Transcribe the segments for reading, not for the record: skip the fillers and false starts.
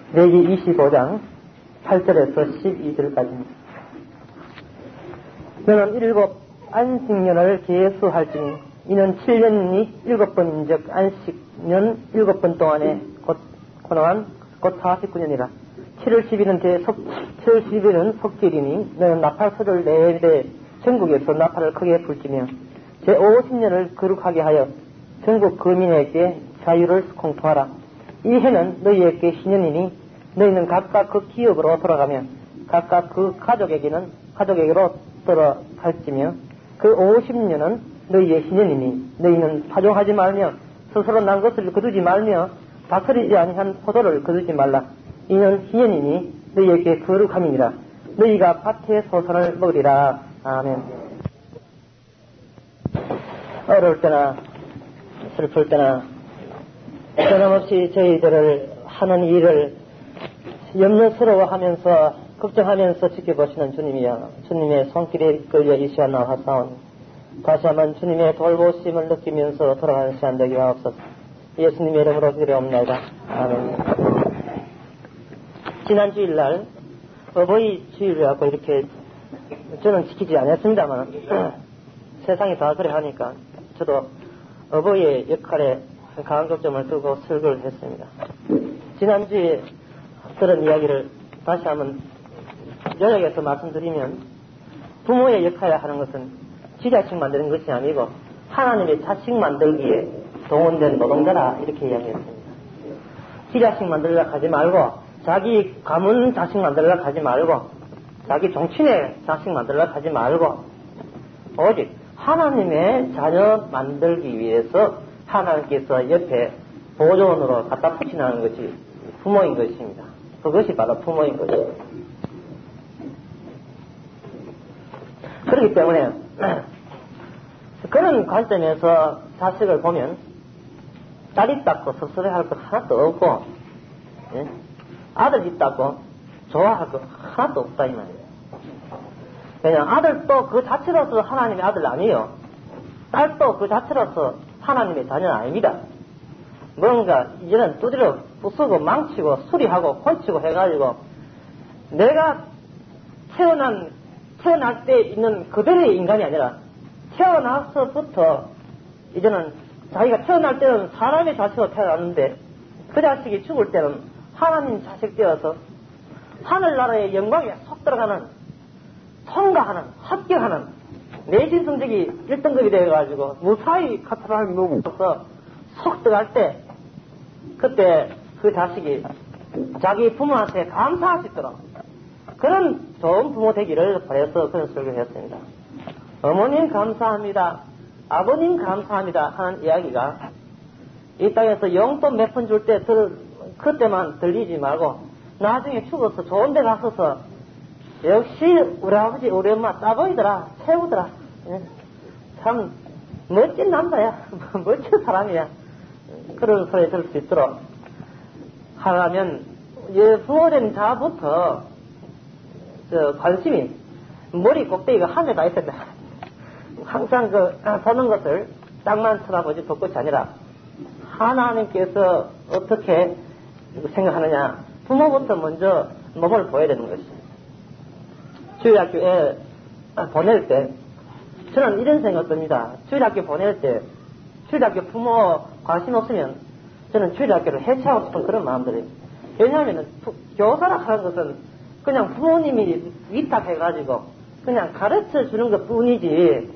레기 25장 8절에서 12절까지입니다. 너는 일곱 안식년을 계수할지니 이는 7년이 7번인즉 안식년 7번 동안에 곧 49년이라. 7월 10일은 석길이니 너는 나팔소를 내되 전국에서 나팔을 크게 불지며 제50년을 거룩하게 하여 전국 거민에게 자유를 공포하라. 이 해는 너희에게 신년이니 너희는 각각 그 기업으로 돌아가며 각각 그 가족에게로 돌아갈지며 그 50년은 너희의 신년이니 너희는 파종하지 말며 스스로 난 것을 거두지 말며 다스리지 아니한 포도를 거두지 말라. 이는 희년이니 너희에게 거룩함이니라. 너희가 밭의 소선을 먹으리라. 아멘. 어려울 때나 슬플 때나 변함없이 저희들을 하는 일을 염려스러워하면서 걱정하면서 지켜보시는 주님이여, 주님의 손길에 끌려 이 시간 나와사온 다시 한번 주님의 돌보심을 느끼면서 돌아가는 시간 되게 하옵소서. 예수님의 이름으로 기도하옵나이다. 아멘. 지난 주일날 어버이 주일이라고 이렇게 저는 지키지 않았습니다만 세상이 다 그래 하니까 저도 어버이의 역할에 강한 걱정을 두고 설교를 했습니다. 지난주에 들은 이야기를 다시 한번 요약해서 말씀드리면, 부모의 역할을 하는 것은 지 자식 만드는 것이 아니고 하나님의 자식 만들기에 동원된 노동자라, 이렇게 이야기했습니다. 지 자식 만들려고 하지 말고, 자기 가문 자식 만들려고 하지 말고, 자기 종친의 자식 만들려고 하지 말고, 오직 하나님의 자녀 만들기 위해서 하나님께서 옆에 보조원으로 갖다 붙이는 것이 부모인 것입니다. 그것이 바로 부모인 것입니다. 그렇기 때문에 그런 관점에서 자식을 보면 딸 있다고 섭섭해할 것 하나도 없고, 예? 아들 있다고 좋아할 것 하나도 없다 이 말이에요. 그냥 아들도 그 자체로서 하나님의 아들 아니에요. 딸도 그 자체로서 하나님의 자녀는 아닙니다. 뭔가 이제는 두드려 부수고 망치고 수리하고 고치고 해가지고 내가 태어날 때 있는 그대로의 인간이 아니라 태어나서부터 이제는 자기가 태어날 때는 사람의 자식으로 태어났는데 그 자식이 죽을 때는 하나님 자식 되어서 하늘나라의 영광에 속 들어가는, 통과하는, 합격하는 내신 성적이 1등급이 되어가지고 무사히 카타라를 먹어서 속 들어갈 때, 그때 그 자식이 자기 부모한테 감사할 수 있도록 그런 좋은 부모 되기를 바라서 그런 설교를 했습니다. 어머님 감사합니다, 아버님 감사합니다 하는 이야기가 이 땅에서 용돈 몇 푼 줄 때 그때만 들리지 말고 나중에 죽어서 좋은 데 가서서 역시 우리 아버지 우리 엄마 따보이더라, 최고더라, 참 멋진 남자야, 멋진 사람이야, 그런 소리 들을 수 있도록 하려면 부모된 자부터 관심이 머리 꼭대기가 하늘에 가 있어야 돼. 항상 보는 것을 땅만 쳐다보지 벚꽃이 아니라 하나님께서 어떻게 생각하느냐, 부모부터 먼저 몸을 보여야 되는 것이죠. 주일학교에 보낼 때 저는 이런 생각 듭니다. 주일학교 보낼 때 주일학교 부모 관심 없으면 저는 주일학교를 해체하고 싶은 그런 마음들이에요. 왜냐하면 교사라 하는 것은 그냥 부모님이 위탁해가지고 그냥 가르쳐 주는 것 뿐이지,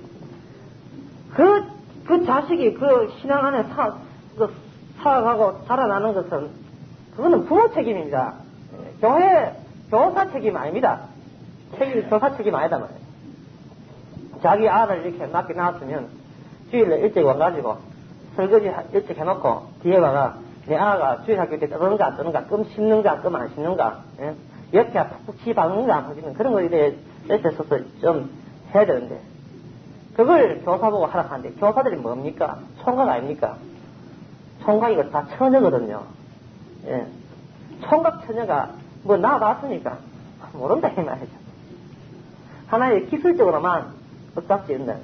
그 자식이 그 신앙 안에 살아가고 자라나는 것은 그거는 부모 책임입니다. 교사 책임 아닙니다. 교사 책임 아니다 말이에요. 자기 아를 이렇게 낳게 낳았으면 주일에 일찍 와가지고 설거지 일찍 해놓고 뒤에 와가 내 아가 주일학교 때 떠는가 안 떠는가, 끔 씹는가 끔 안 씹는가, 예? 옆에 푹푹 치 박는가 안 박는 그런 거에 대해 있어서 좀 해야 되는데, 그걸 교사 보고 하라 하는데 교사들이 뭡니까? 총각 아닙니까? 총각 이거 다 처녀거든요. 예. 총각 처녀가 뭐 나와봤으니까 모른다 이 말이죠. 하나의 기술적으로만 엇박지른다.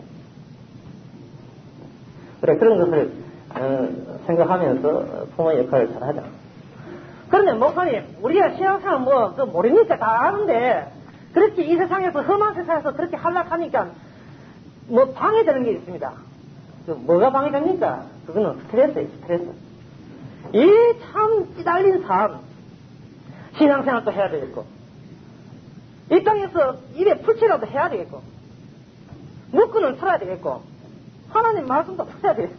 그래, 그런 것을 생각하면서 부모의 역할을 잘 하자. 그런데 목사님, 우리가 신앙생활 모르니까 다 아는데, 그렇게 이 세상에서, 험한 세상에서 그렇게 한락하니까, 방해되는 게 있습니다. 뭐가 방해됩니까? 그거는 스트레스예요, 스트레스. 이 참 찌달린 삶, 신앙생활도 해야 되겠고, 이 땅에서 입에 풀칠이라도 해야 되겠고, 묶고는 살아야 되겠고, 하나님 말씀도 풀어야 되겠고,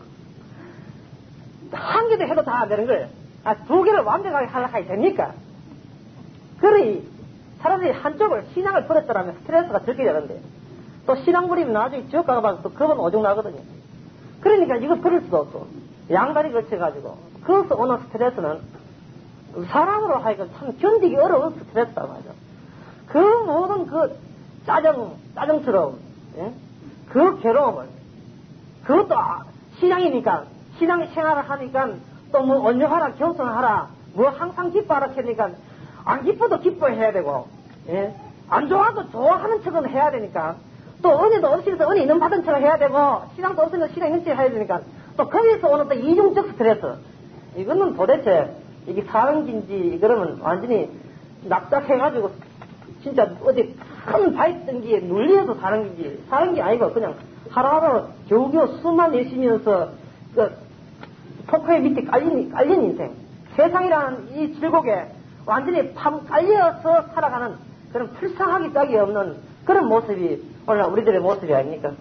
한 개도 해도 다 안 되는 거예요. 두 개를 완벽하게 하려고 됩니까? 그러니 차라리 한쪽을 신앙을 버렸더라면 스트레스가 적게 되는데, 또 신앙 버리면 나중에 지옥 가봐서 또 겁은 오죽 나거든요. 그러니까 이거 버릴 수도 없고, 양다리 걸쳐가지고, 그래서 오는 스트레스는 사람으로 하여금 참 견디기 어려운 스트레스라고 하죠. 그 모든 그 짜증스러움, 예? 그 괴로움을, 그것도 신앙이니까, 신앙 생활을 하니까 또 온유하라, 겸손하라, 항상 기뻐하라 하니까, 안 기뻐도 기뻐해야 되고, 예? 안 좋아도 좋아하는 척은 해야 되니까, 또 은혜도 없이서 은혜 있는 받은 척을 해야 되고, 신앙도 없으면 신앙 있는 척을 해야 되니까, 또 거기에서 오는 또 이중적 스트레스. 이거는 도대체, 이게 사는 긴지, 그러면 완전히 납작해가지고, 진짜 어디 큰 바위등기에 눌려서 사는 긴지, 사는 게 아니고, 그냥 하루하루 겨우겨우 숨만 내쉬면서, 토크의 밑에 깔린 인생. 세상이라는 이 질곡에 완전히 깔려서 살아가는 그런 불쌍하기 짝이 없는 그런 모습이 오늘 우리들의 모습이 아닙니까?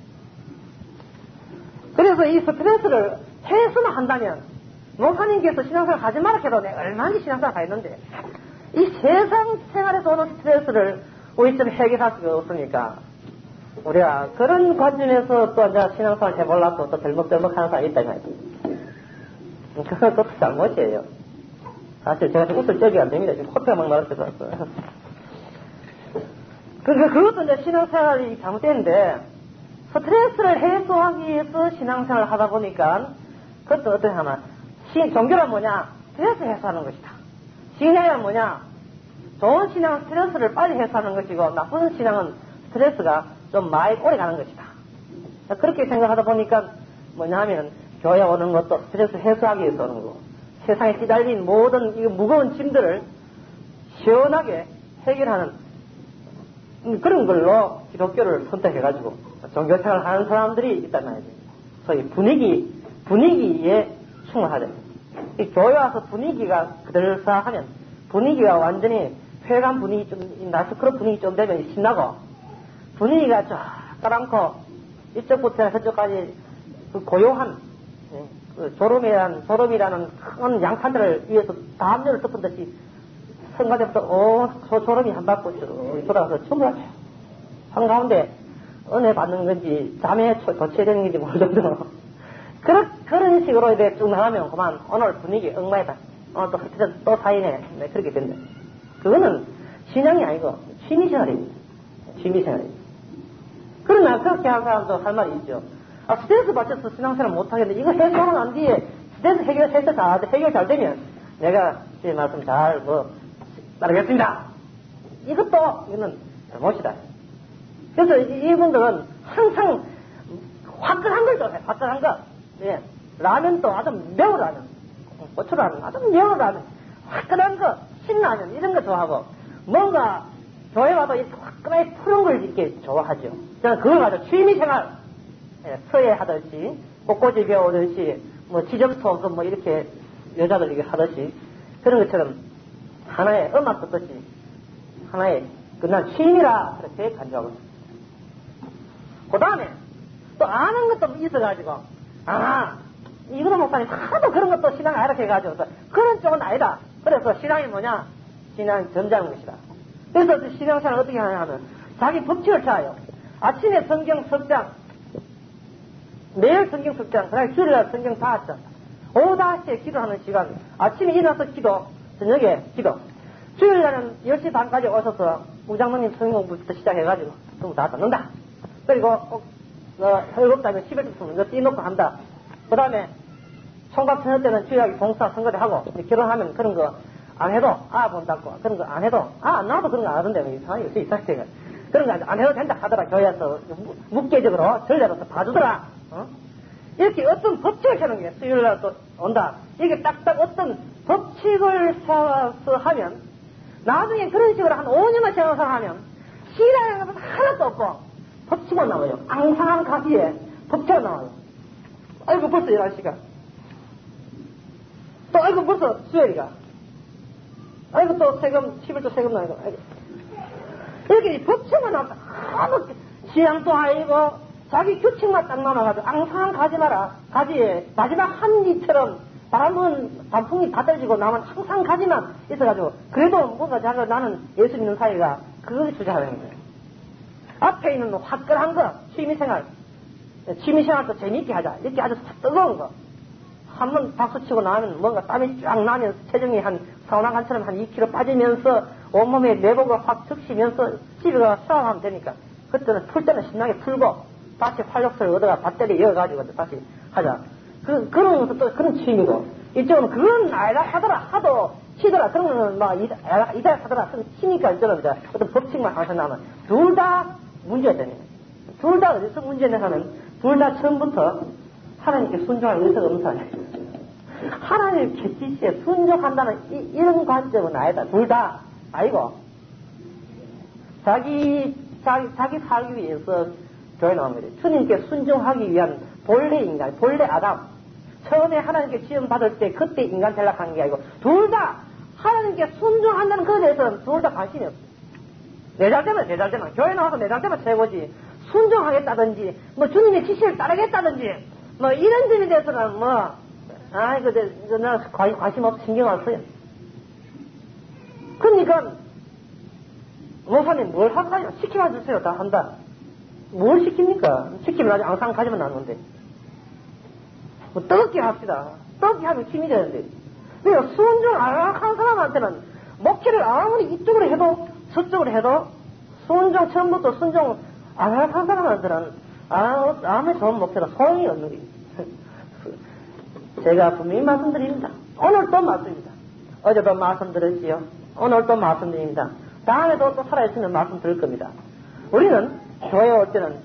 그래서 이 스트레스를 해소만 한다면, 목사님께서 신앙생활 하지 말라 해도 내가 얼마나 신앙생활 가있는데, 이 세상 생활에서 오는 스트레스를 우리 좀 해결할 수가 없으니까, 우리가 그런 관점에서 또 이제 신앙생활 해보려고 또 덜먹덜먹 하는 사람이 있다, 이 말이지. 그것도 잘못이에요. 사실 제가 지금 웃을 적이 안 됩니다. 지금 코피가 막 나올 때도 왔어요. 그것도 이제 신앙생활이 잘못됐는데, 스트레스를 해소하기 위해서 신앙생활을 하다 보니까, 그것도 어떻게 하나, 종교란 뭐냐? 스트레스 해소하는 것이다. 신앙은 뭐냐? 좋은 신앙은 스트레스를 빨리 해소하는 것이고, 나쁜 신앙은 스트레스가 좀 많이 오래 가는 것이다. 그렇게 생각하다 보니까 뭐냐 하면, 교회 오는 것도 스트레스 해소하기 위해서 오는 거고, 세상에 시달린 모든 이 무거운 짐들을 시원하게 해결하는 그런 걸로 기독교를 선택해가지고 종교생활을 하는 사람들이 있단 말이죠. 소위 분위기에 충실하죠. 이 교회 와서 분위기가 그들싸하면, 분위기가 완전히 회관 분위기 좀, 나스크럽 분위기 좀 되면 신나고, 분위기가 쫙 깔아놓고 이쪽부터 저쪽까지 그 고요한 그 졸음이라는 큰 양탄들을 위해서 담요를 덮은 듯이 성가대부터 졸음이 한 바퀴 쭉 돌아가서 충분하죠. 한가운데 은혜 받는 건지 잠에 도취되는 건지 모를 정도로 그런 식으로 이제 쭉 나가면 그만 오늘 분위기 엉망이다. 오늘 또 사이네. 네, 그렇게 된다. 그거는 신앙이 아니고 취미생활입니다. 취미생활입니다. 그러나 그렇게 하는 사람도 할 말이 있죠. 스트레스 받쳐서 신앙생활 못하겠는데, 이거 해결하면 안 돼. 스트레스 해결 잘 되면, 내가 제 말씀 잘 따르겠습니다. 이거는 잘못이다. 그래서 이분들은 항상 화끈한 걸 좋아해, 화끈한 거. 예. 라면도 아주 매운 라면, 고추라면, 아주 매운 라면, 화끈한 거, 신라면, 이런 거 좋아하고, 뭔가 교회 와도 이렇게 화끈하게 푸른 걸 이렇게 좋아하죠. 저는 그걸 가지고 취미생활, 서예하듯이, 꽃꽂이 배우듯이, 지점토, 이렇게, 여자들 이렇게 하듯이, 그런 것처럼, 하나의 음악 듣듯이, 하나의, 그날 취미라, 그렇게 간주하고 있습니다. 그 다음에, 또 아는 것도 있어가지고, 이거는 목사님, 하도 그런 것도 신앙 알아 해가지고, 그런 쪽은 아니다. 그래서 신앙이 뭐냐? 신앙이 점잖은 것이다. 그래서 신앙생활을 어떻게 하냐 하면, 자기 법칙을 짜요. 아침에 성경 석장, 매일 성경 석장, 그다음에 주일날 성경 5장, 오후 5시에 기도하는 시간, 아침에 일어나서 기도, 저녁에 기도. 주일날은 10시 반까지 오셔서 우장모님 성경 공부부터 시작해가지고 전부 다 듣는다. 그리고 헐겁다면 11주 먼저 띄놓고 한다. 그 다음에 총각 처녀 때는 주일날 봉사 선거를 하고, 결혼하면 그런 거 안 해도 본다고, 그런 거 안 해도 나도 그런 거 안 하던데 이상하게 요새 이상하게 그런 거 안 해도 된다 하더라. 교회에서 묵계적으로 전례로서 봐주더라. 이렇게 어떤 법칙을 세우는 게 수요일날 또 온다. 이게 딱딱 어떤 법칙을 세워서 하면 나중에 그런 식으로 한 5년만 세워서 하면 시라는 것은 하나도 없고 법칙만 나와요. 앙상한 가지에 법칙이 나와요. 아이고 벌써 11시가. 또 아이고 벌써 수요일이가. 아이고 또 세금 11조 세금 나이고. 이렇게 법칙만 나온다. 아무 지향도 아니고 자기 규칙만 딱 남아가지고 앙상한 가지 마라. 가지에 마지막 한 이처럼 바람은 단풍이 다 떨어지고 나만 항상 가지만 있어가지고 그래도 뭔가 자기가 나는 예수 믿는 사이가 그것이 주장하는 거예요. 앞에 있는 화끈한 거 취미생활 취미생활도 재미있게 하자. 이렇게 아주 뜨거운 거 한번 박수치고 나면 뭔가 땀이 쫙 나면서 체중이 한 사우나간처럼 한 2kg 빠지면서 온몸에 내복을 확 적시면서 집에 가서 샤워하면 되니까 그때는 풀 때는 신나게 풀고 다시 활력소를 얻어가 배터리 이어가지고 다시 하자. 그런 것도 또 그런 취미고 이쪽은 그건 아니다 하더라 하도 치더라 그런 거는 막 이다 하더라 그런 취미가 이쪽은 어떤 법칙만 하셔 나면 둘 다 문제가 되네. 둘 다 어디서 문제냐 하면 둘 다 처음부터 하나님께 순종할 의사가 없는 사람이에요. 하나님 계시시에 순종한다는 이런 관점은 아니다. 둘 다 아니고 자기 살기 위해서 교회 나온 거예요. 주님께 순종하기 위한 본래 인간, 본래 아담. 처음에 하나님께 지음받을 때 그때 인간 전락한 게 아니고 둘 다 하나님께 순종한다는 것에 대해서는 둘 다 관심이 없어요. 내 잘 되면 교회 나와서 내 잘 되면 최고지. 순종하겠다든지 뭐 주님의 지시를 따르겠다든지 뭐 이런 점에 대해서는 뭐 나 관심 없어 신경 안 써요. 그러니까 목사님 뭘 할까요? 시키면 주세요. 다 한다. 뭘 시킵니까? 시키면 아직 앙상 가지만 나누는데. 뭐 뜨겁게 합시다. 뜨겁게 하면 힘이 되는데. 그러니까 순종 안 한 사람한테는 목회를 아무리 이쪽으로 해도 저쪽으로 해도 순종 처음부터 순종 안 한 사람한테는 아무리 좋은 목회도 소용이 없는 거예요. 제가 분명히 말씀드립니다. 오늘 또 말씀입니다. 어제도 말씀드렸지요. 오늘 또 말씀드립니다. 다음에도 또 살아있으면 말씀드릴 겁니다. 우리는 교회에 올 때는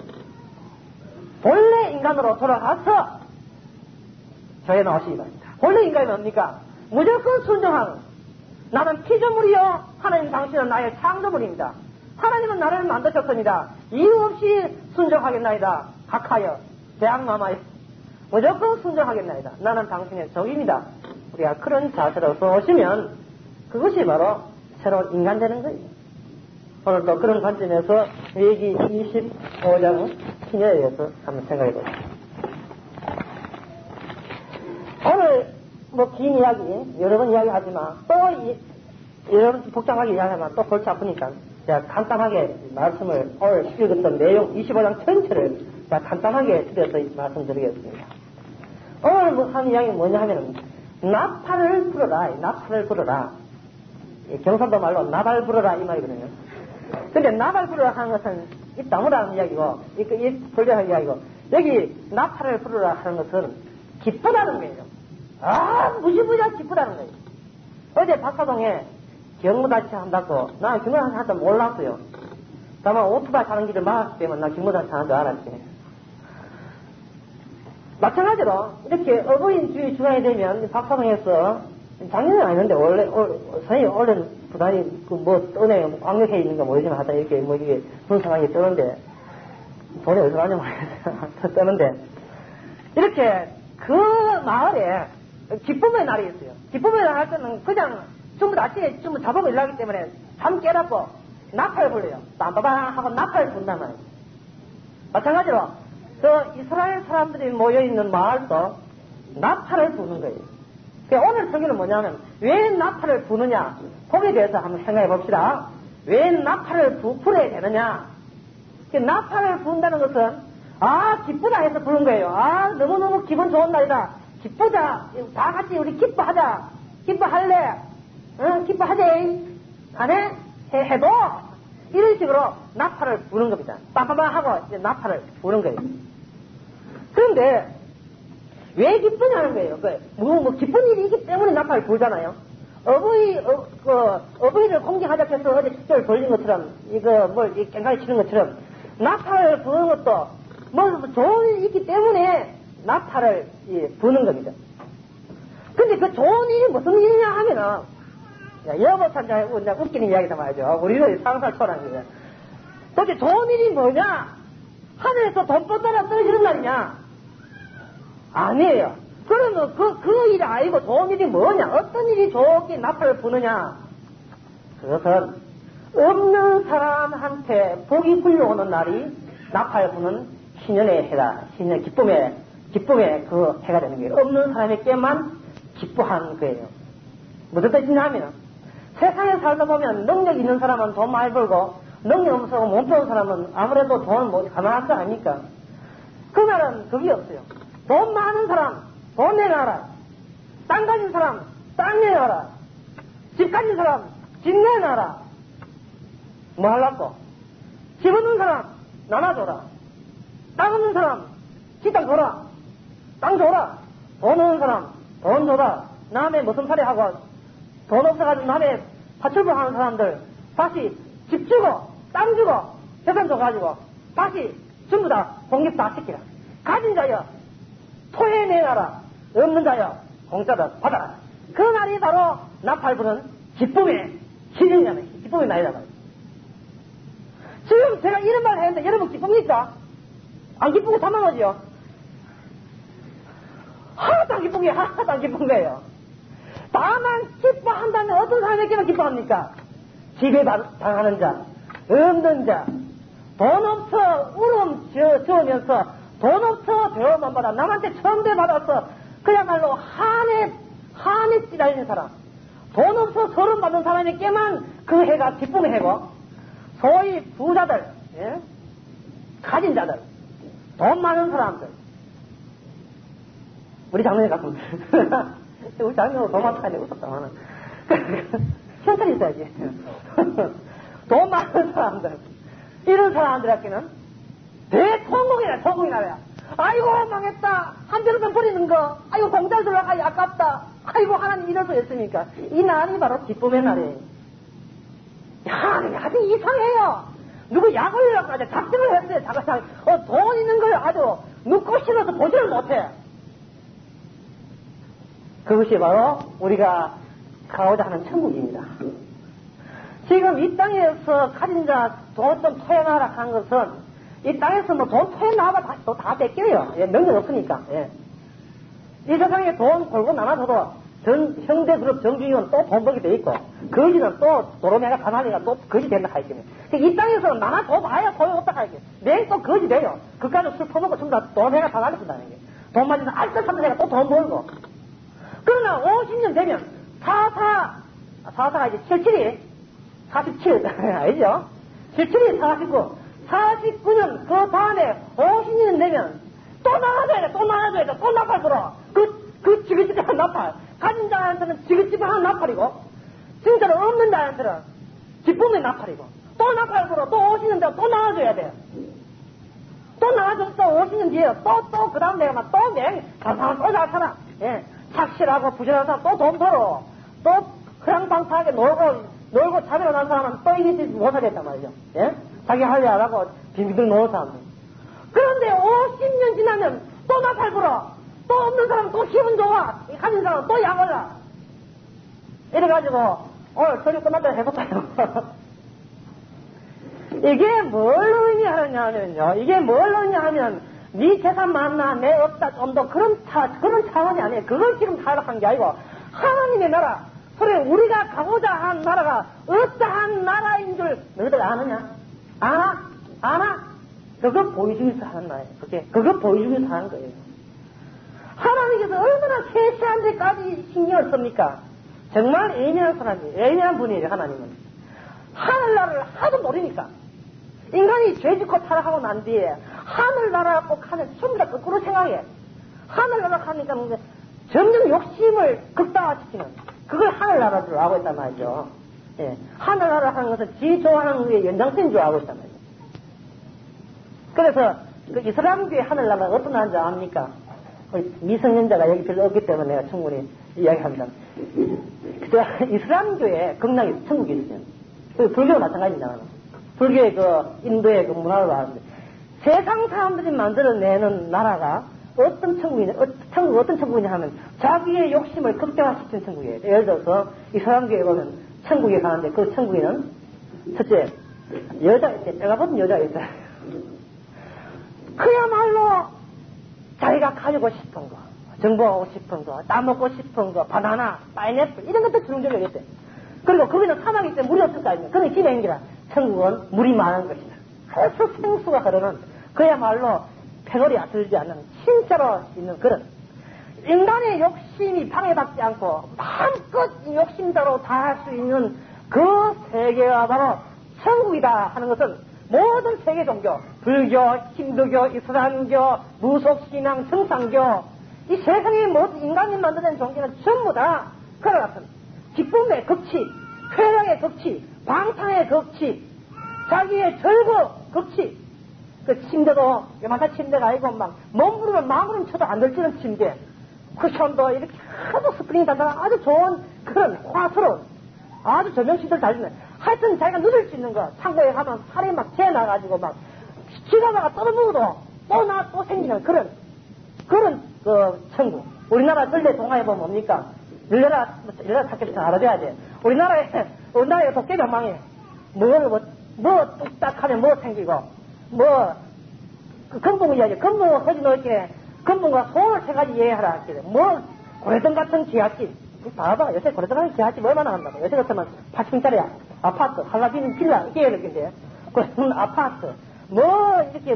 본래 인간으로 돌아가서 교회에 나오시기 바랍니다. 본래 인간이 뭡니까? 무조건 순종하는 나는 피조물이요 하나님 당신은 나의 창조물입니다. 하나님은 나를 만드셨습니다. 이유 없이 순종하겠나이다. 각하여 대학마마에 무조건 순종하겠나이다. 나는 당신의 종입니다. 우리가 그런 자세로서 오시면 그것이 바로 새로운 인간 되는 거예요. 오늘도 그런 관점에서 얘기 25장 신여에 대해서 한번 생각해 보시죠. 오늘 뭐 긴 이야기 여러 번 이야기하지만 또 여러 번 복잡하게 이야기하면 또 골치 아프니까 제가 간단하게 말씀을 오늘 읽었던 내용 25장 전체를 제가 간단하게 드려서 말씀드리겠습니다. 오늘 뭐 하는 이야기는 뭐냐 하면은 나팔을 불어라. 나팔을 불어라. 경상도 말로 나발 불어라 이 말이거든요. 근데 나발 불어라 하는 것은 이 나무라는 이야기고 이 불려하는 이야기고 여기 나팔을 불어라 하는 것은 기쁘다는 거예요. 무지무지하게 기쁘다는 거예요. 어제 박사동에 경무단체 한다고 나 경무단체 한다 몰랐어요. 다만 오토바이 타는 길을 막았기 때문에 나 경무단체 하는 줄 알았지. 마찬가지로 이렇게 어버이주의 주간이 되면 박사동에서 작년은 아니는데 선생님 원래 부단히 은행 광역회에 있는 거 모르지만 하다 이렇게 이게 분상하게 뜨는데 돈이 어디서 나냐 모르겠어요. 뜨는데 이렇게 그 마을에 기쁨의 날이 있어요. 기쁨의 날 할 때는 그냥 전부 다 아침에 전부 자보고 일하기 때문에 잠 깨닫고 나팔을 불러요. 빰빠방 하고 나팔을 분단 말이에요. 마찬가지로 저 이스라엘 사람들이 모여있는 마을도 나팔을 부는 거예요. 오늘 설교는 뭐냐면 왜 나팔을 부느냐 거기에 대해서 한번 생각해 봅시다. 왜 나팔을 불어야 되느냐. 나팔을 부는다는 것은 기쁘다 해서 부른 거예요. 너무너무 기분 좋은 날이다. 기쁘자. 다 같이 우리 기뻐하자. 기뻐할래? 기뻐하지? 안 해? 해도? 이런 식으로 나팔을 부는 겁니다. 빠빠빠 하고 이제 나팔을 부는 거예요. 그런데 왜 기쁘냐는 거예요. 뭐 기쁜 일이 있기 때문에 나팔을 불잖아요. 어버이를 공경하자고 해서 어제 축제를 돌린 것처럼, 깽가리 치는 것처럼, 나팔을 부는 것도, 좋은 일이 있기 때문에 나팔을 부는 겁니다. 근데 그 좋은 일이 무슨 일이냐 하면은, 여보찬자 웃기는 이야기다 말이죠. 우리도 상상을 초월한 거예요. 도대체 좋은 일이 뭐냐? 하늘에서 돈보 따라 떨어지는 날이냐? 아니에요. 그러면 그 일이 아니고 좋은 일이 뭐냐? 어떤 일이 좋게 나팔을 부느냐? 그것은 없는 사람한테 복이 불려오는 날이 나팔 부는 신년의 해다. 신년 기쁨의 그 해가 되는 거예요. 없는 사람에게만 기뻐하는 거예요. 무슨 뜻이냐 하면, 세상에 살다 보면 능력 있는 사람은 돈 많이 벌고, 능력 없어서 몸 좋은 사람은 아무래도 돈을 못 가만할 거 아닙니까? 그날은 그게 없어요. 돈 많은 사람, 돈 내놔라. 땅 가진 사람, 땅 내놔라. 집 가진 사람, 집 내놔라. 뭐 하려고? 집 없는 사람, 나눠줘라. 땅 없는 사람, 집땅 줘라. 땅 줘라. 돈 없는 사람, 돈 줘라. 남의 무슨 살이 하고, 돈 없어가지고 남의 파출부 하는 사람들, 다시 집 주고, 땅 주고, 재산 줘가지고, 다시 전부 다 공급 다 시키라. 가진 자여, 토해내놔라. 없는 자여, 공짜로 받아라. 그 날이 바로 나팔 부는 기쁨의 시즌이잖아요. 기쁨의 날이잖아요. 지금 제가 이런 말을 했는데 여러분 기쁩니까? 안 기쁘고 다망하지요? 하나도 안 기쁜 게 하나도 안 기쁜 거예요. 다만 기뻐한다면 어떤 사람에게만 기뻐합니까? 지배당하는 자, 없는 자, 돈 없어 울음 지으면서 돈 없어 대우만 받아 남한테 천대 받아서 그야말로 한에 찌달리는 사람, 돈 없어 소름 받는 사람에게만 그 해가 기쁨의 해고, 소위 부자들, 예? 가진 자들, 돈 많은 사람들, 우리 장로님 같은 우리 장로님 돈 많다니 웃었다 나는. 현찰이 있어야지. 돈 많은 사람들, 이런 사람들에게는 대통공이라 통공이라야. 아이고 망했다. 한 별은 버리는 거. 아이고 공짜로 들어가기 아깝다. 아이고 하나님 이럴 수 있습니까? 이 날이 바로 기쁨의 날이에요. 하나님이 아주 이상해요. 누구 약 올리려고 아주 작정을 했어요. 작정. 돈 있는 걸 아주 눕고 싶어서 보지를 못해. 그것이 바로 우리가 가고자 하는 천국입니다. 지금 이 땅에서 가진 자 돈 좀 토해놔라 한 것은, 이 땅에서 뭐 돈 토해놔봐 다 뺏겨요. 예, 능력 없으니까. 예. 이 세상에 돈 벌고 나눠줘도 형제그룹 정주인은 또 돈 벌게 돼 있고, 거지는 또 도로매가 가난이가 또 거지 된다 하겠네. 이 땅에서 나눠줘봐야 소용없다 하겠네. 내일 또 거지 돼요. 그까지 술 퍼먹고 전부 다 도로매가 다 날려준다는 게. 돈 맞아서 알뜰살뜰 내가 또 돈 벌고. 그러나 50년 되면 사사가 이제 77이 47 알죠? 77이 49 49년 그 다음에 50년 되면 또 나눠줘야 돼. 또 나팔 불어. 그 지긋지긋한 나팔. 가진 자한테는 지긋지긋한 나팔이고, 진짜로 없는 자한테는 기쁨의 나팔이고, 또 나팔 불어. 또 50년 되면 또 나눠줘야 돼. 또 나눠줘서 또 50년 뒤에 또 그 다음 내가 막 또 가상을 또 잘 살아. 예. 착실하고 부지런한 사람 또 돈 벌어. 또 흐랑방탕하게 놀고 자비로 난 사람은 또 이기지 못하겠단 말이죠. 예? 자기 할 일 안 하고 빙빙 노는 사람들. 그런데 50년 지나면 또 나팔 불어. 또 없는 사람은 또 기분 좋아. 가진 사람은 또 약 올라. 이래가지고 오늘 설교 끝났다 해볼까요? 이게 뭘 의미하느냐면요. 이게 뭘 의미하면 네 재산 많나 내 없다 좀 더 그런 차원이 아니에요. 그걸 지금 타락한 게 아니고 하나님의 나라. 그래 우리가 가고자 한 나라가 어떠한 나라인 줄 너희들 아느냐? 아나? 그거 보여주기 위해서 하는 나라예요. 그거 보여주기 위해서 하는 거예요. 하나님께서 얼마나 세세한 데까지 신경을 씁니까? 정말 예민한 분이에요. 하나님은 하늘나라를 하도 모르니까 인간이 죄짓고 타락하고 난 뒤에 하늘나라 꼭 하면 전부 다 거꾸로 생각해. 하늘나라 하니까 점점 욕심을 극다화시키는 그걸 하늘나라로 알고 있단 말이죠. 예. 하늘나라 하는 것은 지 좋아하는 것의 연장선인 줄 알고 있단 말이죠. 그래서 그 이슬람교의 하늘나라가 어떤 나라인지 압니까? 미성년자가 여기 별로 없기 때문에 내가 충분히 이야기합니다. 이슬람교의 극락이 천국이 있어요. 불교도 마찬가지잖아요. 불교의 인도의 문화를 아는데 세상 사람들이 만들어내는 나라가 어떤 천국 어떤 천국이냐 하면 자기의 욕심을 극대화시킨 천국이에요. 예를 들어서 이 서양교에 보면 천국에 가는데 그 천국에는 첫째 여자 있대. 내가 본 여자가 있어요. 그야말로 자기가 가지고 싶은 거, 정보하고 싶은 거, 따먹고 싶은 거, 바나나, 파인애플 이런 것도 주렁주렁 있대. 그리고 거기는 사막이 있대. 물이 없을 거 아닙니까? 그런 집에 있기라. 천국은 물이 많은 것이다. 그래서 생수가 흐르는 그야말로 패거리 아틀지 않는 진짜로 있는 그런 인간의 욕심이 방해받지 않고 마음껏 욕심대로 다 할 수 있는 그 세계가 바로 천국이다 하는 것은 모든 세계 종교, 불교, 힌두교, 이슬람교, 무속신앙, 정상교 이 세상의 모든 인간이 만드는 종교는 전부 다 그와 같은 기쁨의 극치, 쾌락의 극치, 방탕의 극치, 자기의 절구 극치. 그 침대도 요만한 침대가 아니고 막 몸부림을 마음으로 쳐도 안 들지는 침대. 쿠션도 이렇게 아주 스프링 단단한 아주 좋은 그런 화스러운 아주 조명시설 잘 짓는 하여튼 자기가 누릴 수 있는 거 창고에 가면 살이 막 재나가지고 막 지나다가 떠먹어도 또 생기는 그런 그 천국. 우리나라 전래 동화에 보면 뭡니까? 열려라 찾기 잘 알아줘야지. 우리나라에 도깨비 망해. 뭐 뚝딱 하면 뭐 생기고 그 금붕 이야기, 금붕을 허지 넣을게, 금붕과 소를 세 가지 이해하라. 뭐, 고래등 같은 기아집. 봐봐, 요새 고래등 같은 기아집 얼마나 한다고. 요새 같으면 80평짜리 아파트, 한라비는 빌라, 이게 이렇게 고래등 아파트. 이렇게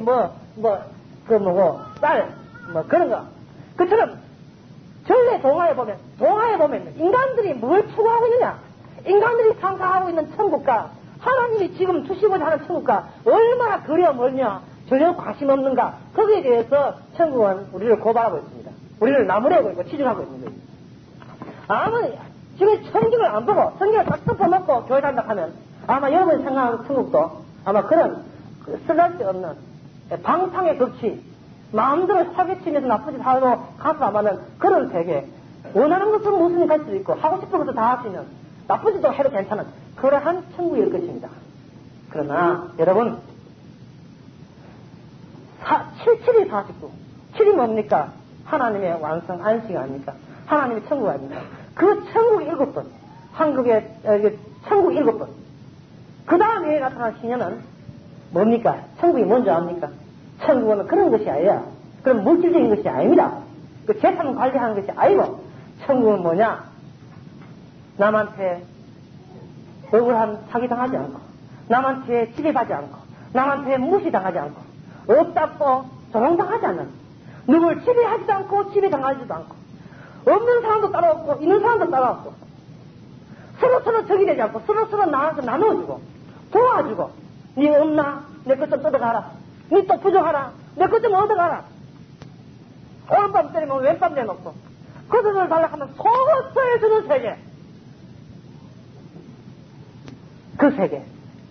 쌀, 그런 거. 그처럼, 전래 동화에 보면, 인간들이 뭘 추구하고 있느냐? 인간들이 상상하고 있는 천국과 하나님이 지금 주시고자 하는 천국과 얼마나 거리가 멀냐, 전혀 관심 없는가, 거기에 대해서 천국은 우리를 고발하고 있습니다. 우리를 나무래고 있고 치중하고 있는 거예요. 아무리 지금 성경을 안 보고 성경을 딱 덮어놓고 교회 간다 하면 아마 여러분이 생각하는 천국도 아마 그런 쓸데없는 방탕의 극치, 마음대로 사기치면서 나쁜 짓 하고 가서 아마는 그런 세계, 원하는 것은 무슨 갈 수도 있고 하고 싶은 것도 다 할 수 있는 나쁜 짓도 해도 괜찮은 그러한 천국일 것입니다. 그러나 여러분 77이 49 7이 뭡니까? 하나님의 완성 안식 아닙니까? 하나님의 천국 아닙니까? 그 천국 7번 한국의 천국 7번 그 다음에 나타난 신녀는 뭡니까? 천국이 뭔지 압니까? 천국은 그런 것이 아니라 그런 물질적인 것이 아닙니다. 그 재산 관리하는 것이 아니고 천국은 뭐냐? 남한테 억울한 사기당하지 않고 남한테 지배받지 않고 남한테 무시당하지 않고 없다고 조롱당하지 않는 누굴 지배하지도 않고 지배당하지도 않고 없는 사람도 따라없고 있는 사람도 따라없고 서로서로 적이 되지 않고 서로서로 나눠주고 도와주고 니 없나? 내 것 좀 뜯어가라. 니 또 부족하라. 내 것 좀 얻어가라. 오른밤 때리면 왼밤 내놓고 그 돈을 달라 하면 속옷을 해주는 세계. 그 세계.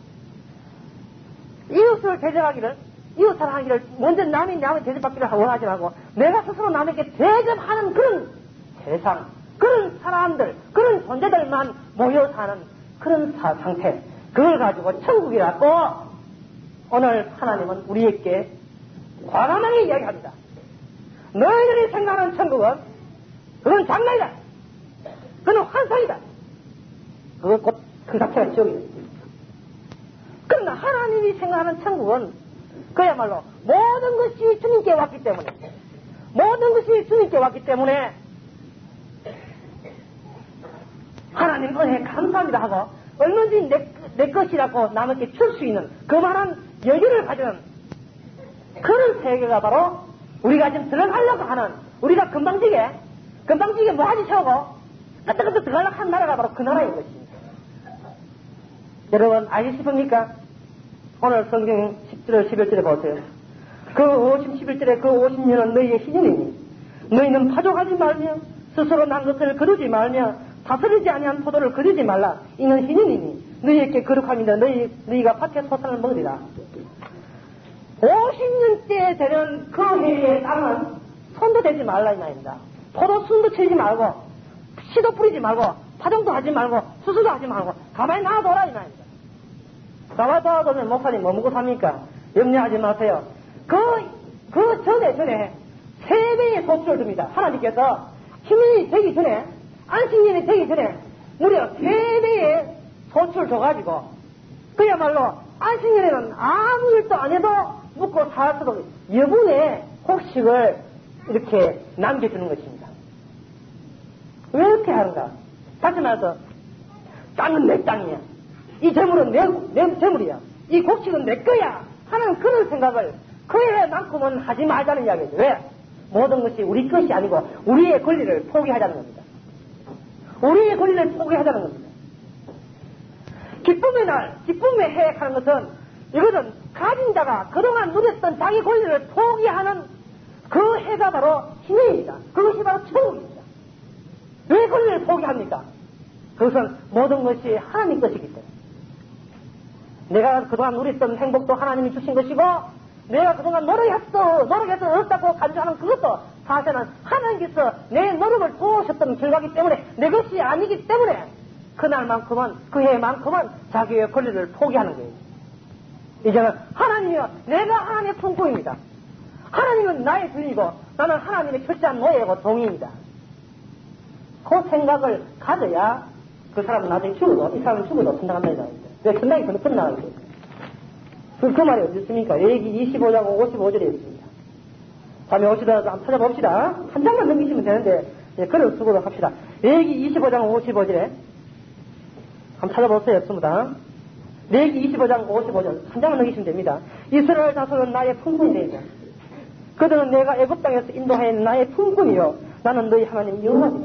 이웃을 대접하기를, 이웃 사랑하기를, 먼저 남이 대접받기를 원하지 말고, 내가 스스로 남에게 대접하는 그런 세상, 그런 사람들, 그런 존재들만 모여 사는 그런 상태, 그걸 가지고 천국이라고 오늘 하나님은 우리에게 과감하게 이야기합니다. 너희들이 생각하는 천국은, 그건 장난이다. 그건 환상이다. 그건 곧 그 자체가 지옥이다. 그러나 하나님이 생각하는 천국은 그야말로 모든 것이 주님께 왔기 때문에 하나님 은혜 감사합니다 하고 얼마든지 내 것이라고 남에게 줄 수 있는 그만한 여유를 가지는 그런 세계가 바로 우리가 지금 들어가려고 하는 우리가 금방지게 뭐하지 채우고 까딱까딱 들어가려고 하는 나라가 바로 그 나라인 것입니다. 여러분 알기 싶습니까? 오늘 성경 10절 11절에 보세요. 그 50, 11절에 그 50년은 너희의 시즌이니 너희는 파종하지 말며 스스로 난 것을 거두지 말며 다스리지 아니한 포도를 거두지 말라. 이는 시즌이니 너희에게 거룩함이다. 너희가 밭의 소산을 먹으리라. 50년째 되는 그 해의 땅은 손도 대지 말라 이 말입니다. 포도 순도 치지 말고 씨도 뿌리지 말고 파종도 하지 말고 수수도 하지 말고 가만히 놔둬라 이 말입니다. 가만히 놔두면 목사님 뭐 먹고 삽니까? 염려하지 마세요. 그 전에 3배의 소출을 줍니다. 하나님께서 신년이 되기 전에, 안식년이 되기 전에 무려 3배의 소출을 줘가지고 그야말로 안식년에는 아무 일도 안 해도 먹고 살수록 여분의 곡식을 이렇게 남겨주는 것입니다. 왜 이렇게 하는가? 다시 말해서 땅은 내 땅이야. 이 재물은 내 재물이야. 이 곡식은 내 거야 하는 그런 생각을 그에만큼은 하지 말자는 이야기죠. 왜? 모든 것이 우리 것이 아니고 우리의 권리를 포기하자는 겁니다. 우리의 권리를 포기하자는 겁니다. 기쁨의 날, 기쁨의 해 하는 것은 이것은 가진 자가 그동안 누렸던 자기 권리를 포기하는 그 해가 바로 신년입니다. 그것이 바로 천국입니다. 왜 권리를 포기합니까? 그것은 모든 것이 하나님 것이기 때문에. 내가 그동안 누렸던 행복도 하나님이 주신 것이고 내가 그동안 노력해서 얻었다고 간주하는 그것도 사실은 하나님께서 내 노력을 도우셨던 결과이기 때문에 내 것이 아니기 때문에 그날만큼은 그 해만큼은 자기의 권리를 포기하는 거예요. 이제는 하나님이요 내가 하나님의 품꾼입니다. 하나님은 나의 주인이고 나는 하나님의 철저한 노예이고 동의입니다. 그 생각을 가져야 그 사람은 나중에 죽어도 이 사람은 죽어도 천당한다는 얘기입니다. 왜 천당이 끝나가겠어요? 그 말이 어디 있습니까? 레위기 25장 55절에 있습니다. 다음에 오시더라도 한번 찾아봅시다. 한 장만 넘기시면 되는데 글을 쓰고도 합시다. 레위기 25장 55절에 한번 찾아보세요. 없습니다. 레위기 25장 55절 한 장만 넘기시면 됩니다. 이스라엘 자손은 나의 품꾼이 되리라. 그들은 내가 애굽 땅에서 인도하여 있는 나의 품꾼이요 나는 너희 하나님 여호와이다.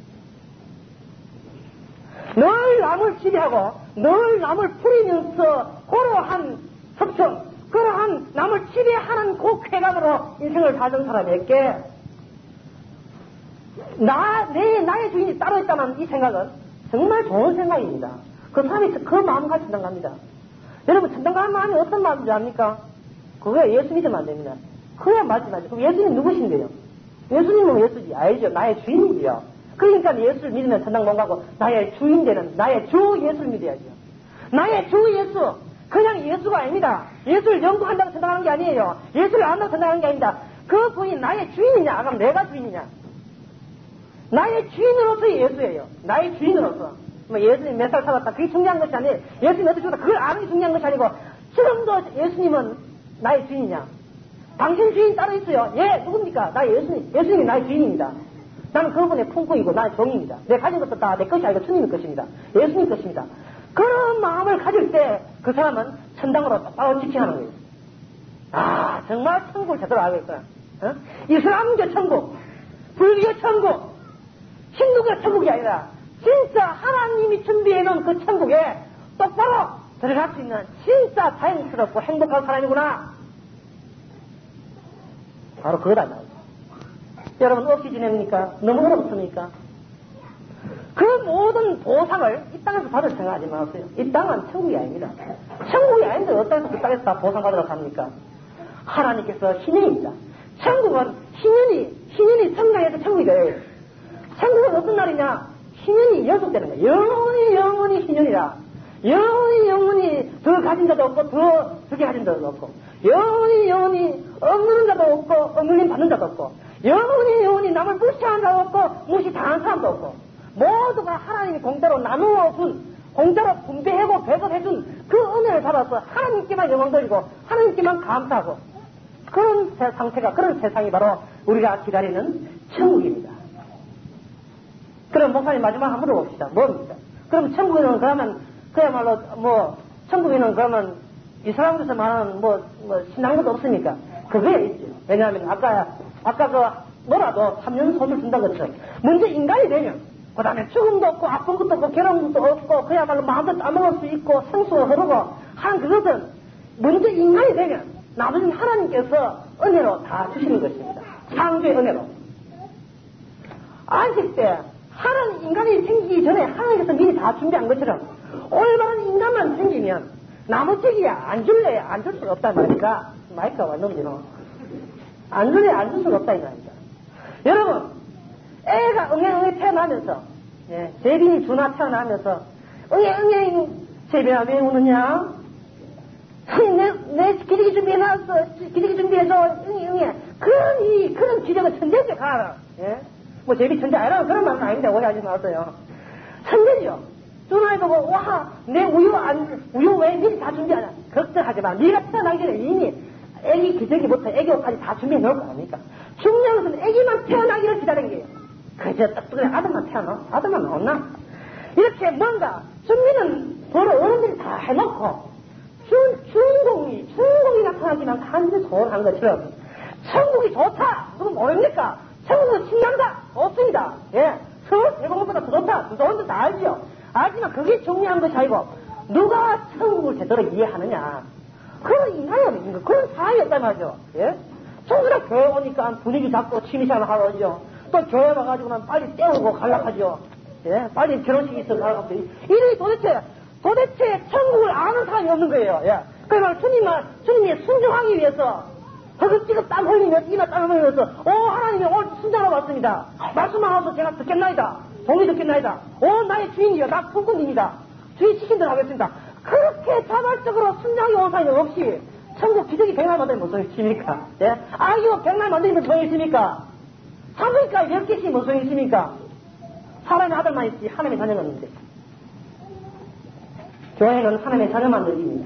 늘 남을 지배하고 늘 남을 부리면서 고로한 섭성, 그러한 남을 지배하는 그 쾌감으로 인생을 살던 사람에게 나의 주인이 따로 있다는 이 생각은 정말 좋은 생각입니다. 그 사람이 그 마음과 천당 갑니다. 여러분 천당 가는 마음이 어떤 마음인지 압니까? 그거야 예수 믿으면 안 됩니다. 그거야 맞지. 그럼 예수님 누구신데요? 예수님은 예수지 알죠. 나의 주인이지요. 그러니까 예수를 믿으면 천당 못 가고 나의 주인 되는 나의 주 예수를 믿어야죠. 나의 주 예수 그냥 예수가 아닙니다. 예수를 연구한다고 천당하는 게 아니에요. 예수를 안다고 천당하는 게 아닙니다. 그 분이 나의 주인이냐? 그럼 내가 주인이냐? 나의 주인으로서의 예수예요. 나의 주인으로서. 뭐 예수님 몇 살 살았다. 그게 중요한 것이 아니에요. 예수님 어떻게 죽었다. 그걸 아는 게 중요한 것이 아니고 지금도 예수님은 나의 주인이냐? 당신 주인 따로 있어요. 예, 누굽니까? 나의 예수님이 나의 주인입니다. 나는 그분의 품꾼이고 나의 종입니다. 내가 가진 것도 다 내 것이 아니고 주님의 것입니다. 예수님 것입니다. 그런 마음을 가질 때 그 사람은 천당으로 똑바로 지키는 거예요. 아, 정말 천국을 제대로 알고 있구나. 어? 이슬람교 천국, 불교 천국, 힌두교 천국이 아니라 진짜 하나님이 준비해놓은 그 천국에 똑바로 들어갈 수 있는 진짜 자연스럽고 행복한 사람이구나. 바로 그거다. 여러분 없이 지냅니까? 너무 어렵습니까? 그 모든 보상을 이 땅에서 받을 생각하지 마세요. 이 땅은 천국이 아닙니다. 천국이 아닌데 어디서 그 땅에서 다 보상받으러 갑니까? 하나님께서 신인입니다. 천국은 신인이 성장해서 천국이 돼요. 천국은 어떤 날이냐? 신인이 연속되는 거예요. 영원히 신인이라. 영원히 더 가진 자도 없고 더 적게 가진 자도 없고 영원히 억누르는 자도 없고 억눌림 받는 자도 없고 영원히 남을 무시하는 자도 없고 무시당하는 사람도 없고 모두가 하나님이 공짜로 나누어 준 공짜로 분배하고 배급해준 그 은혜를 받아서 하나님께만 영광 돌리고 하나님께만 감사하고 그런 상태가 그런 세상이 바로 우리가 기다리는 천국입니다. 그럼 목사님 마지막 한번 물어봅시다. 뭡니까? 그럼 천국에는 그러면 그야말로 천국에는 그러면 이슬람에서 말하는 신앙 것도 없습니까? 그게 있죠. 왜냐하면 아까 뭐라도 3년 소를 준다고 했죠. 먼저 인간이 되면 그 다음에 죽음도 없고 아픈 것도 없고 괴로움도 없고 그야말로 마음도 따먹을 수 있고 생수가 흐르고 하는 그것은 먼저 인간이 되면 나중에 하나님께서 은혜로 다 주시는 것입니다. 창조의 은혜로. 안식 때 하나님 인간이 생기기 전에 하나님께서 미리 다 준비한 것처럼 올바른 인간만 생기면 나머지기야 안 줄래 안 줄 수가 없단 말이니까 마이크가 왔는데 안 줄래 안 줄 수가 없다 이 말입니다. 여러분 애가 응애 태어나면서 재빈이 준아 태어나면서 응애 재빈아 왜 우느냐? 내 기저귀 준비해놨어. 기저귀 준비해서 응애. 그런 기저귀 천재죠, 가라. 예? 뭐 제비 천재 아니라고 그런 말은 아닌데 오해하지 마세요. 천재죠. 전화해보고 와, 내 우유 왜 미리 다 준비하냐. 걱정하지 마. 네가 태어나기 전에 이미 애기 기저귀부터 애기 옷까지 다 준비해 놓을 거 아닙니까? 중요한 것은 애기만 태어나기를 기다린 거예요. 그저 떡떡이 아들만 태어나? 아들만 나왔나? 이렇게 뭔가 준비는 서로 어른들이 다 해놓고 주인공이 나타나기만 한지 소원한 것처럼 천국이 좋다! 그건 모릅니까? 천국은 신난다! 좋습니다. 예. 서울 대공원보다 더 좋다! 더 좋은 줄 다 알죠? 알지만 그게 중요한 것이 아니고 누가 천국을 제대로 이해하느냐. 그런 인간이 그런 사회였단 말이죠. 예? 청소년 교회 오니까 분위기 잡고 취미생활 하러 오죠. 또 교회 와가지고는 빨리 때우고 갈락하죠. 예? 빨리 결혼식이 있어 갈락하죠. 이름이 도대체 천국을 아는 사람이 없는 거예요. 예? 그러면 주님이 순종하기 위해서 허겁지겁 땀 흘리면서 이나 땀 흘리면서 하나님이 오늘 순종하러 왔습니다. 말씀만 하셔서 제가 듣겠나이다. 동의 듣겠나이다. 나의 주인이요. 나 품꾼입니다. 주인 시킨 대로 하겠습니다. 그렇게 자발적으로 순종하기 온 사람이 없이 천국 기적이 100날 만들면 무슨 일입니까? 예? 아이고 100날 만들면 무슨 일입니까? 사부니까 10개씩 무슨 일입니까? 사람의 아들만 있지 하나님의 자녀는 없는데. 교회는 하나님의 자녀 만들기입니다.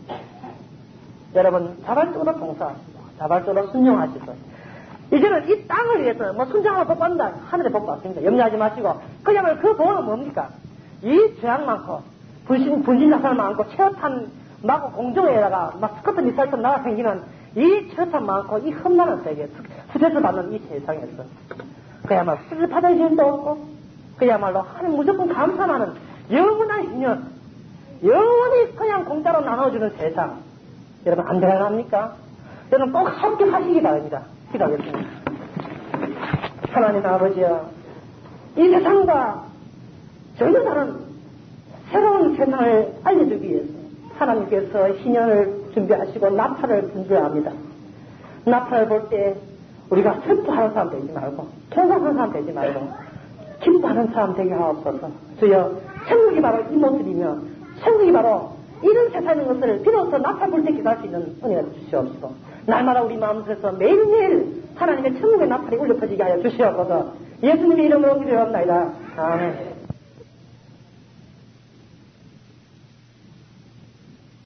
여러분 자발적으로 봉사하시고 자발적으로 순종하시고 이제는 이 땅을 위해서 순종하고 복 받는다. 하늘에 복 받습니다. 염려하지 마시고 그야말로 그 복은 뭡니까? 이 죄악 많고 분신자살 많고 체어탄 많고 공중에다가 스커트 미사일처럼 날아다니는 이 체어탄 많고 이 험난한 세계 스트레스 받는 이 세상에서 그야말로 스트레스 받을 일도 없고 그야말로 하나님 무조건 감사하는 영원한 인연 영원히 그냥 공짜로 나눠주는 세상 여러분 안 되어갑니까? 여러분 꼭 합격하시기 바랍니다. 기도하겠습니다. 하나님 아버지여 이 세상과 전혀 다른 새로운 세상을 알려주기 위해서 하나님께서 희년을 준비하시고 나팔을 분주합니다. 나팔을 볼 때 우리가 슬퍼하는 사람 되지 말고 통곡하는 사람 되지 말고 기뻐하는 사람 되게 하옵소서. 주여 천국이 바로 이 모습이며 천국이 바로 이런 세상인 것을 비로소 나팔 볼 때 기도할 수 있는 은혜를 주시옵시고 날마다 우리 마음속에서 매일매일 하나님의 천국의 나팔이 울려 퍼지게 하여 주시옵소서. 예수님의 이름으로 기도합니다. 아멘.